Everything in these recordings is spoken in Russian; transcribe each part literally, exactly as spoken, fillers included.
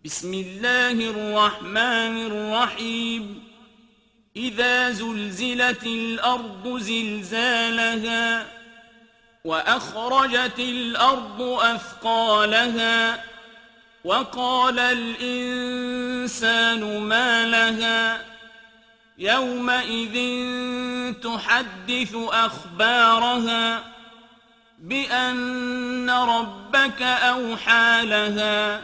بسم الله الرحمن الرحيم إذا زلزلت الأرض زلزالها وأخرجت الأرض أثقالها وقال الإنسان ما لها يومئذ تحدث أخبارها بأن ربك أوحى لها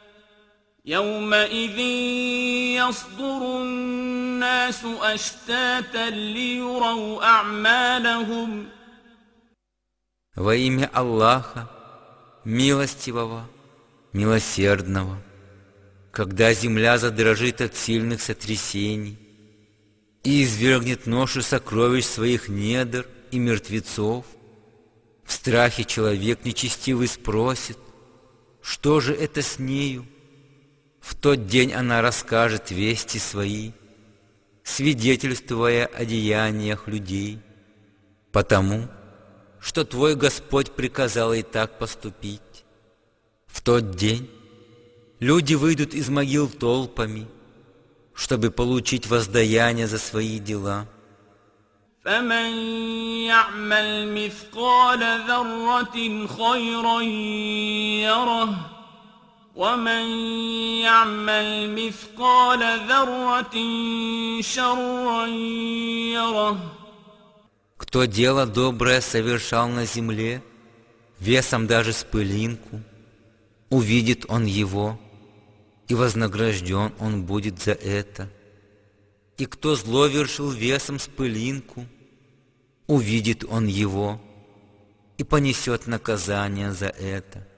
يومئذ يصدر الناس أشتاتا ليروا أعمالهم. Во имя Аллаха, милостивого, милосердного, когда земля задрожит от сильных сотрясений и извергнет ношу сокровищ своих недр и мертвецов, в страхе человек нечестивый спросит, что же это с нею? В тот день она расскажет вести свои, свидетельствуя о деяниях людей, потому что твой Господь приказал ей так поступить. В тот день люди выйдут из могил толпами, чтобы получить воздаяние за свои дела. فمن يعمل مثقال ذرة خيرا يره ومن يعمل مثقال ذرة شرا يره. Кто дело доброе совершал на земле, весом даже с пылинку, увидит он его, и вознагражден он будет за это. И кто зло вершил весом с пылинку, увидит он его, и понесет наказание за это.